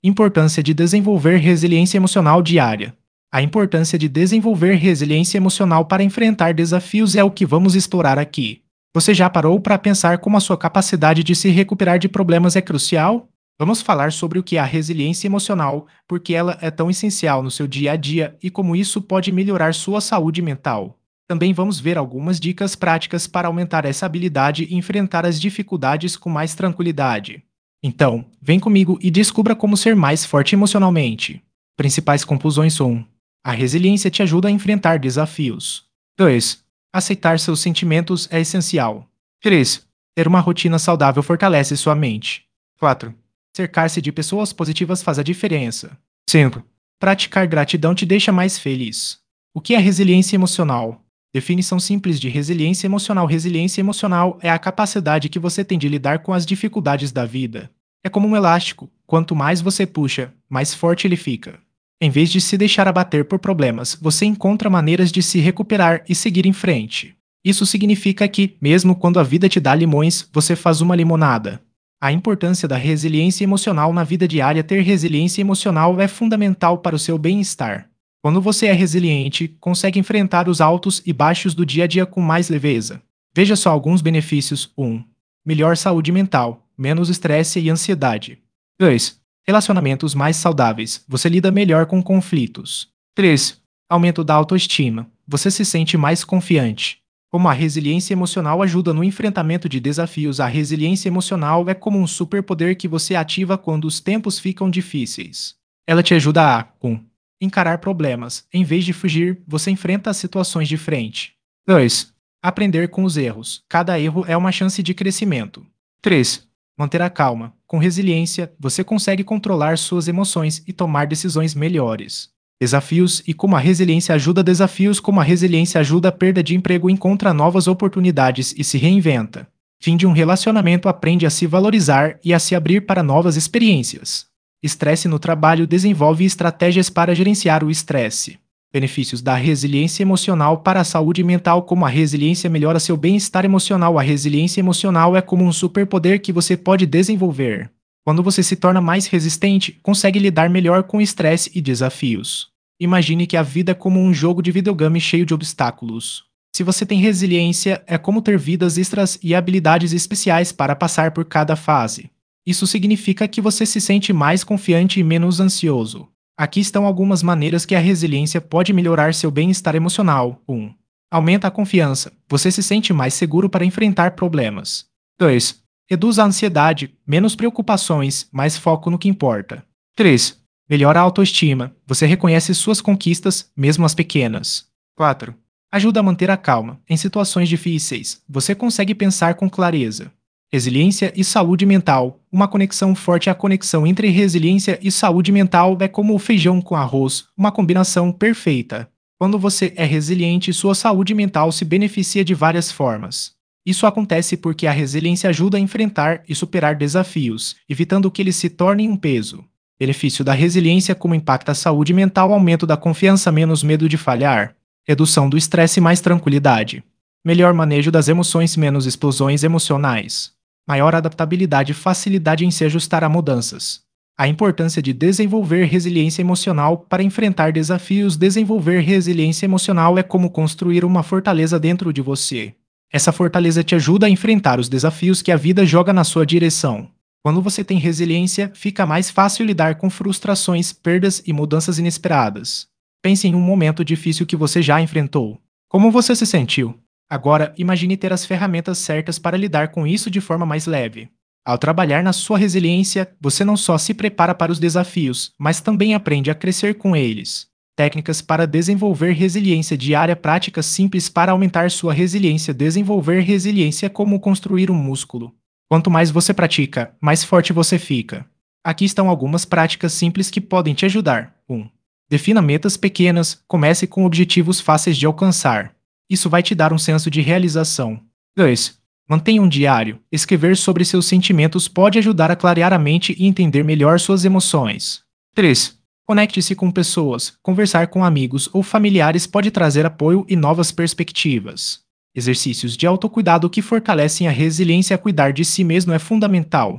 Importância de desenvolver resiliência emocional diária. A importância de desenvolver resiliência emocional para enfrentar desafios é o que vamos explorar aqui. Você já parou para pensar como a sua capacidade de se recuperar de problemas é crucial? Vamos falar sobre o que é a resiliência emocional, porque ela é tão essencial no seu dia a dia e como isso pode melhorar sua saúde mental. Também vamos ver algumas dicas práticas para aumentar essa habilidade e enfrentar as dificuldades com mais tranquilidade. Então, vem comigo e descubra como ser mais forte emocionalmente. Principais conclusões 1. A resiliência te ajuda a enfrentar desafios. 2. Aceitar seus sentimentos é essencial. 3. Ter uma rotina saudável fortalece sua mente. 4. Cercar-se de pessoas positivas faz a diferença. 5. Praticar gratidão te deixa mais feliz. O que é resiliência emocional? Definição simples de resiliência emocional. Resiliência emocional é a capacidade que você tem de lidar com as dificuldades da vida. É como um elástico. Quanto mais você puxa, mais forte ele fica. Em vez de se deixar abater por problemas, você encontra maneiras de se recuperar e seguir em frente. Isso significa que, mesmo quando a vida te dá limões, você faz uma limonada. A importância da resiliência emocional na vida diária. Ter resiliência emocional é fundamental para o seu bem-estar. Quando você é resiliente, consegue enfrentar os altos e baixos do dia a dia com mais leveza. Veja só alguns benefícios. 1. Melhor saúde mental, menos estresse e ansiedade. 2. Relacionamentos mais saudáveis, você lida melhor com conflitos. 3. Aumento da autoestima, você se sente mais confiante. Como a resiliência emocional ajuda no enfrentamento de desafios, a resiliência emocional é como um superpoder que você ativa quando os tempos ficam difíceis. Ela te ajuda a 1. Encarar problemas. Em vez de fugir, você enfrenta as situações de frente. 2. Aprender com os erros. Cada erro é uma chance de crescimento. 3. Manter a calma. Com resiliência, você consegue controlar suas emoções e tomar decisões melhores. Desafios e como a resiliência ajuda. Desafios. Como a resiliência ajuda a perda de emprego, encontra novas oportunidades e se reinventa. Fim de um relacionamento, aprende a se valorizar e a se abrir para novas experiências. Estresse no trabalho, desenvolve estratégias para gerenciar o estresse. Benefícios da resiliência emocional para a saúde mental. Como a resiliência melhora seu bem-estar emocional. A resiliência emocional é como um superpoder que você pode desenvolver. Quando você se torna mais resistente, consegue lidar melhor com estresse e desafios. Imagine que a vida é como um jogo de videogame cheio de obstáculos. Se você tem resiliência, é como ter vidas extras e habilidades especiais para passar por cada fase. Isso significa que você se sente mais confiante e menos ansioso. Aqui estão algumas maneiras que a resiliência pode melhorar seu bem-estar emocional. 1. Aumenta a confiança. Você se sente mais seguro para enfrentar problemas. 2. Reduz a ansiedade. Menos preocupações, mais foco no que importa. 3. Melhora a autoestima. Você reconhece suas conquistas, mesmo as pequenas. 4. Ajuda a manter a calma. Em situações difíceis, você consegue pensar com clareza. Resiliência e saúde mental. Uma conexão forte. A conexão entre resiliência e saúde mental é como o feijão com arroz, uma combinação perfeita. Quando você é resiliente, sua saúde mental se beneficia de várias formas. Isso acontece porque a resiliência ajuda a enfrentar e superar desafios, evitando que eles se tornem um peso. Benefício da resiliência: como impacta a saúde mental, aumento da confiança, menos medo de falhar, redução do estresse, mais tranquilidade, melhor manejo das emoções, menos explosões emocionais, maior adaptabilidade, facilidade em se ajustar a mudanças. A importância de desenvolver resiliência emocional para enfrentar desafios. Desenvolver resiliência emocional é como construir uma fortaleza dentro de você. Essa fortaleza te ajuda a enfrentar os desafios que a vida joga na sua direção. Quando você tem resiliência, fica mais fácil lidar com frustrações, perdas e mudanças inesperadas. Pense em um momento difícil que você já enfrentou. Como você se sentiu? Agora, imagine ter as ferramentas certas para lidar com isso de forma mais leve. Ao trabalhar na sua resiliência, você não só se prepara para os desafios, mas também aprende a crescer com eles. Técnicas para desenvolver resiliência diária. Práticas simples para aumentar sua resiliência. Desenvolver resiliência é como construir um músculo. Quanto mais você pratica, mais forte você fica. Aqui estão algumas práticas simples que podem te ajudar. 1. Defina metas pequenas. Comece com objetivos fáceis de alcançar. Isso vai te dar um senso de realização. 2. Mantenha um diário. Escrever sobre seus sentimentos pode ajudar a clarear a mente e entender melhor suas emoções. 3. Conecte-se com pessoas. Conversar com amigos ou familiares pode trazer apoio e novas perspectivas. Exercícios de autocuidado que fortalecem a resiliência. Cuidar de si mesmo é fundamental.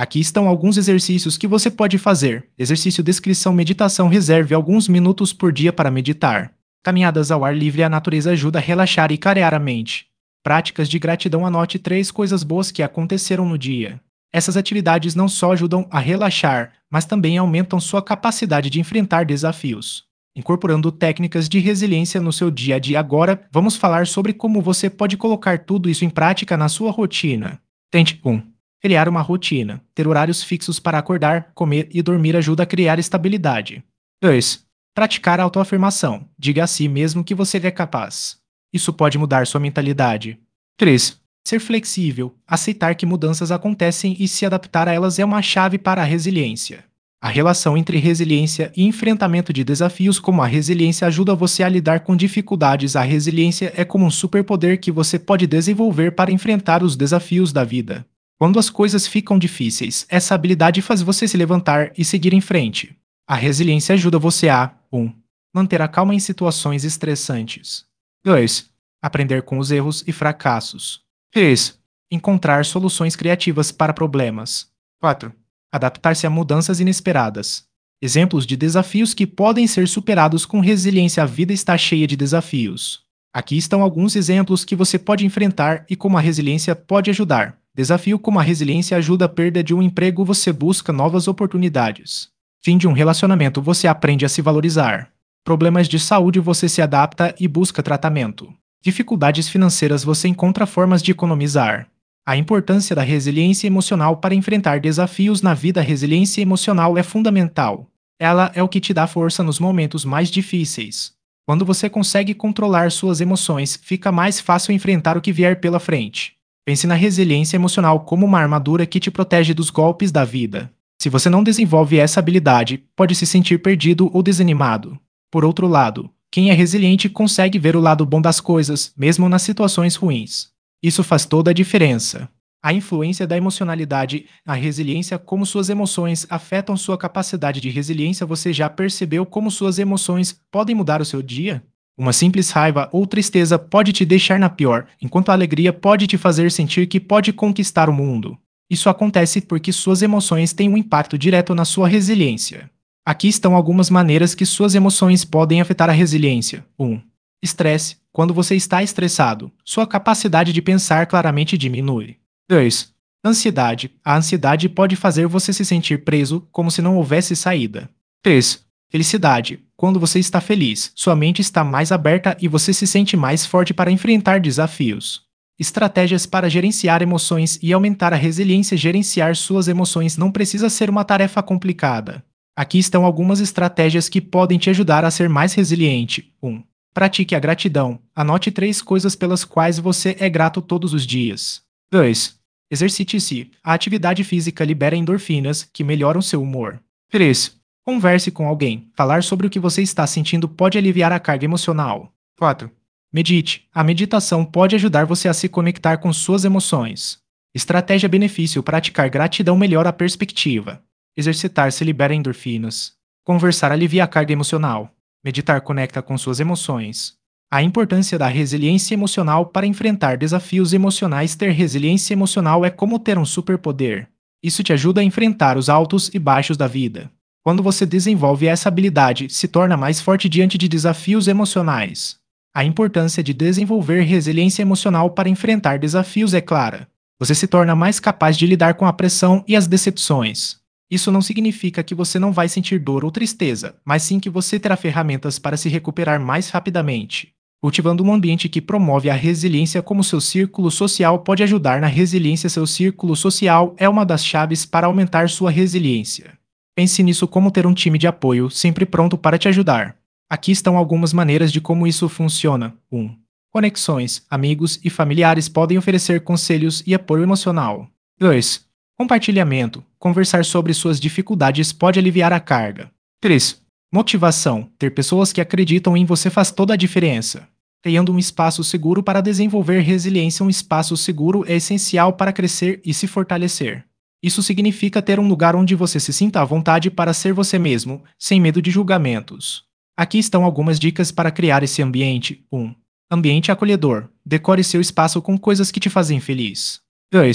Aqui estão alguns exercícios que você pode fazer. Exercício descrição meditação reserve alguns minutos por dia para meditar. Caminhadas ao ar livre a natureza ajuda a relaxar e clarear a mente. Práticas de gratidão anote 3 coisas boas que aconteceram no dia. Essas atividades não só ajudam a relaxar, mas também aumentam sua capacidade de enfrentar desafios. Incorporando técnicas de resiliência no seu dia a dia agora, vamos falar sobre como você pode colocar tudo isso em prática na sua rotina. Tente 1. Criar uma rotina. Ter horários fixos para acordar, comer e dormir ajuda a criar estabilidade. 2. Praticar a autoafirmação. Diga a si mesmo que você é capaz. Isso pode mudar sua mentalidade. 3. Ser flexível. Aceitar que mudanças acontecem e se adaptar a elas é uma chave para a resiliência. A relação entre resiliência e enfrentamento de desafios como a resiliência ajuda você a lidar com dificuldades. A resiliência é como um superpoder que você pode desenvolver para enfrentar os desafios da vida. Quando as coisas ficam difíceis, essa habilidade faz você se levantar e seguir em frente. A resiliência ajuda você a 1. Manter a calma em situações estressantes. 2. Aprender com os erros e fracassos. 3. Encontrar soluções criativas para problemas. 4. Adaptar-se a mudanças inesperadas. Exemplos de desafios que podem ser superados com resiliência. A vida está cheia de desafios. Aqui estão alguns exemplos que você pode enfrentar e como a resiliência pode ajudar. Desafio como a resiliência ajuda a perda de um emprego, você busca novas oportunidades. Fim de um relacionamento, você aprende a se valorizar. Problemas de saúde, você se adapta e busca tratamento. Dificuldades financeiras, você encontra formas de economizar. A importância da resiliência emocional para enfrentar desafios na vida. A resiliência emocional é fundamental. Ela é o que te dá força nos momentos mais difíceis. Quando você consegue controlar suas emoções, fica mais fácil enfrentar o que vier pela frente. Pense na resiliência emocional como uma armadura que te protege dos golpes da vida. Se você não desenvolve essa habilidade, pode se sentir perdido ou desanimado. Por outro lado, quem é resiliente consegue ver o lado bom das coisas, mesmo nas situações ruins. Isso faz toda a diferença. A influência da emocionalidade, a resiliência, como suas emoções afetam sua capacidade de resiliência. Você já percebeu como suas emoções podem mudar o seu dia? Uma simples raiva ou tristeza pode te deixar na pior, enquanto a alegria pode te fazer sentir que pode conquistar o mundo. Isso acontece porque suas emoções têm um impacto direto na sua resiliência. Aqui estão algumas maneiras que suas emoções podem afetar a resiliência. 1. Estresse. Quando você está estressado, sua capacidade de pensar claramente diminui. 2. Ansiedade. A ansiedade pode fazer você se sentir preso, como se não houvesse saída. 3. Felicidade. Quando você está feliz, sua mente está mais aberta e você se sente mais forte para enfrentar desafios. Estratégias para gerenciar emoções e aumentar a resiliência. Gerenciar suas emoções não precisa ser uma tarefa complicada. Aqui estão algumas estratégias que podem te ajudar a ser mais resiliente. 1. Pratique a gratidão. Anote 3 coisas pelas quais você é grato todos os dias. 2. Exercite-se. A atividade física libera endorfinas, que melhoram seu humor. 3. Converse com alguém. Falar sobre o que você está sentindo pode aliviar a carga emocional. 4. Medite. A meditação pode ajudar você a se conectar com suas emoções. Estratégia benefício. Praticar gratidão melhora a perspectiva. Exercitar-se libera endorfinas. Conversar alivia a carga emocional. Meditar conecta com suas emoções. A importância da resiliência emocional para enfrentar desafios emocionais. Ter resiliência emocional é como ter um superpoder. Isso te ajuda a enfrentar os altos e baixos da vida. Quando você desenvolve essa habilidade, se torna mais forte diante de desafios emocionais. A importância de desenvolver resiliência emocional para enfrentar desafios é clara. Você se torna mais capaz de lidar com a pressão e as decepções. Isso não significa que você não vai sentir dor ou tristeza, mas sim que você terá ferramentas para se recuperar mais rapidamente. Cultivando um ambiente que promove a resiliência como seu círculo social pode ajudar na resiliência. Seu círculo social é uma das chaves para aumentar sua resiliência. Pense nisso como ter um time de apoio sempre pronto para te ajudar. Aqui estão algumas maneiras de como isso funciona. 1. Conexões. Amigos e familiares podem oferecer conselhos e apoio emocional. 2. Compartilhamento. Conversar sobre suas dificuldades pode aliviar a carga. 3. Motivação. Ter pessoas que acreditam em você faz toda a diferença. Criando um espaço seguro para desenvolver resiliência. Um espaço seguro é essencial para crescer e se fortalecer. Isso significa ter um lugar onde você se sinta à vontade para ser você mesmo, sem medo de julgamentos. Aqui estão algumas dicas para criar esse ambiente. 1. Ambiente acolhedor. Decore seu espaço com coisas que te fazem feliz. 2.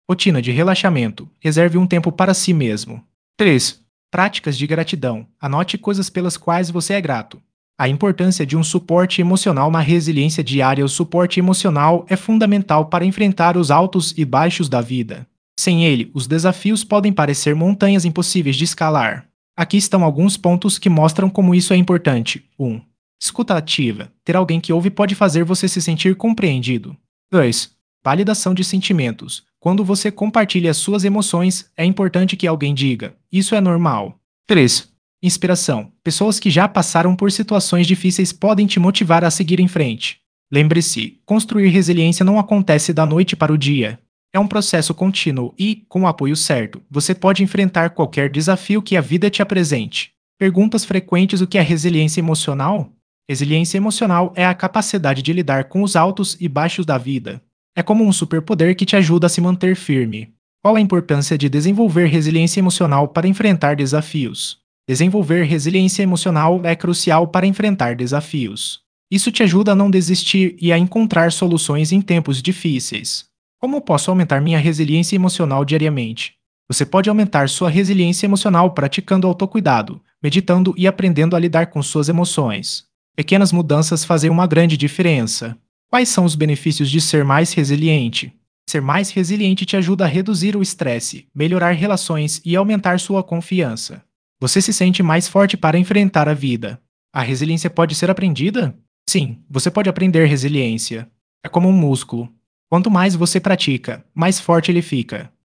Rotina de relaxamento. Reserve um tempo para si mesmo. 3. Práticas de gratidão. Anote coisas pelas quais você é grato. A importância de um suporte emocional na resiliência diária. O suporte emocional é fundamental para enfrentar os altos e baixos da vida. Sem ele, os desafios podem parecer montanhas impossíveis de escalar. Aqui estão alguns pontos que mostram como isso é importante. 1. Escuta ativa. Ter alguém que ouve pode fazer você se sentir compreendido. 2. Validação de sentimentos. Quando você compartilha suas emoções, é importante que alguém diga: isso é normal. 3. Inspiração. Pessoas que já passaram por situações difíceis podem te motivar a seguir em frente. Lembre-se, construir resiliência não acontece da noite para o dia. É um processo contínuo e, com o apoio certo, você pode enfrentar qualquer desafio que a vida te apresente. Perguntas frequentes: o que é resiliência emocional? Resiliência emocional é a capacidade de lidar com os altos e baixos da vida. É como um superpoder que te ajuda a se manter firme. Qual a importância de desenvolver resiliência emocional para enfrentar desafios? Desenvolver resiliência emocional é crucial para enfrentar desafios. Isso te ajuda a não desistir e a encontrar soluções em tempos difíceis. Como posso aumentar minha resiliência emocional diariamente? Você pode aumentar sua resiliência emocional praticando autocuidado, meditando e aprendendo a lidar com suas emoções. Pequenas mudanças fazem uma grande diferença. Quais são os benefícios de ser mais resiliente? Ser mais resiliente te ajuda a reduzir o estresse, melhorar relações e aumentar sua confiança. Você se sente mais forte para enfrentar a vida. A resiliência pode ser aprendida? Sim, você pode aprender resiliência. É como um músculo. Quanto mais você pratica, mais forte ele fica.